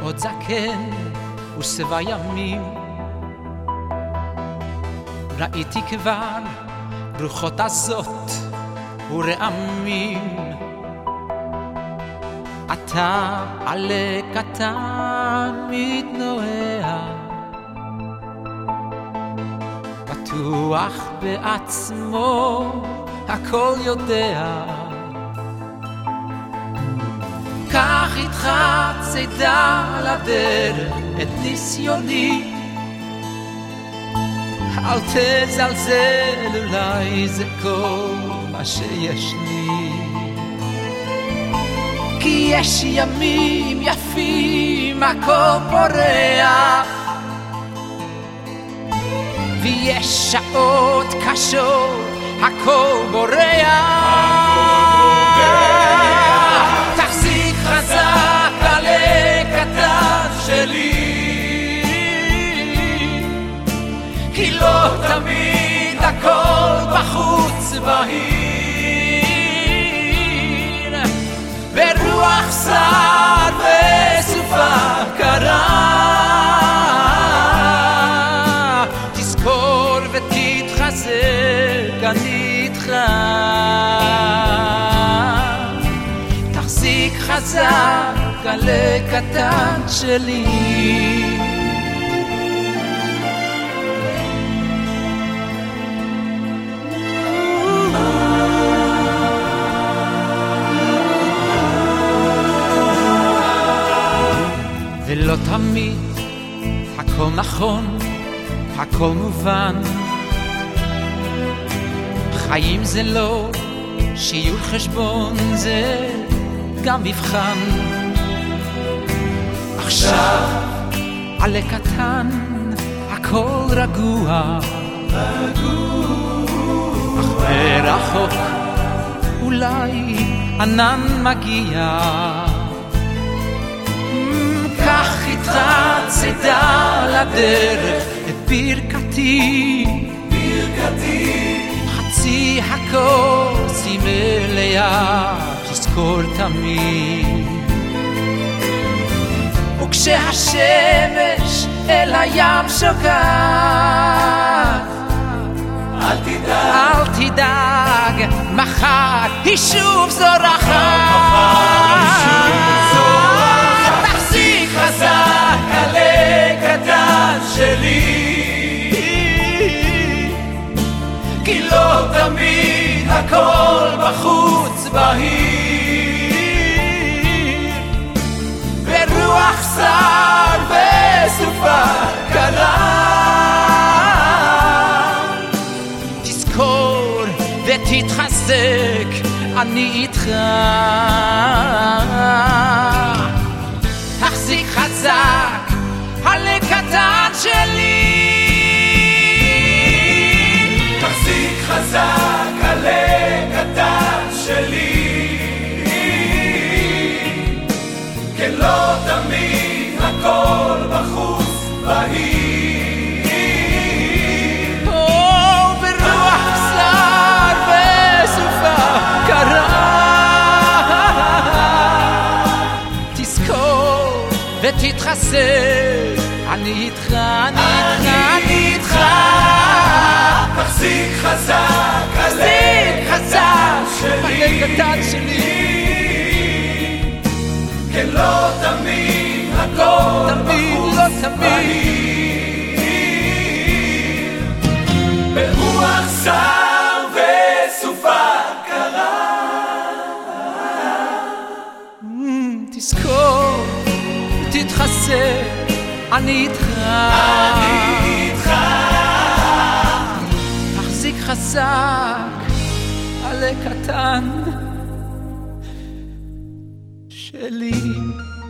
עוד זקן ושבע ימים ראיתי כבר רוחות עזות ורעמים אתה עלה קטן מתנועע בטוח בעצמו הכל יודע קח איתך צידה לדרך את ניסיוני אל תזלזל אולי זה כל מה שיש לי כי יש ימים יפים הכל פורח ויש שעות קשות הכל בורח תחזיק חזק עלה קטן שלי כי לא תמיד הכל בחוץ בהיר ברוח סער וסופה קרה תזכור ותתחזק אני איתך תחזיק חזק עלה קטן שלי ולא תמיד הכל נכון, הכל מובן חיים זה לא שיעור חשבון, זה גם מבחן עכשיו עלה קטן, הכל רגוע אך ברחוק אולי ענן מגיע קח איתך צידה לדרך את ברכתי חצי הכוס היא מלאה תזכור תמיד וכשהשמש אל הים שוקעת אל תדאג מחר היא שוב זורחת תחזיק חזק עלה קטן שלי כי לא תמיד הכל בחוץ בהיר ברוח סער וסופה קרה תזכור ותתחזק אני איתך תחזיק חזק עלה קטן שלי תחזיק חזק עלה קטן שלי כן לא תמיד הכל בחוץ בהיר ברוח סער וסופה קרה תזכור ותתחזק אני איתך אני איתך תחזיק חזק עלה קטן שלי כן לא תמיד הכל בחוץ בהיר ברוח סער וסופה קרה תזכור ותתחזק אני איתך תחזיק חזק עלה קטן שלי